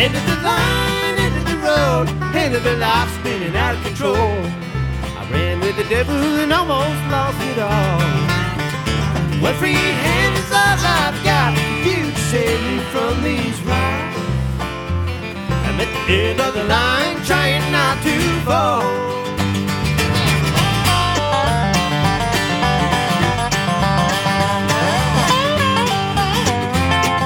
End of the line, end of the road, end of the life spinning out of control. I ran with the devil and almost lost it all. One free hand is all I've got. You save me from these rocks. I'm at the end of the line, trying not to fall.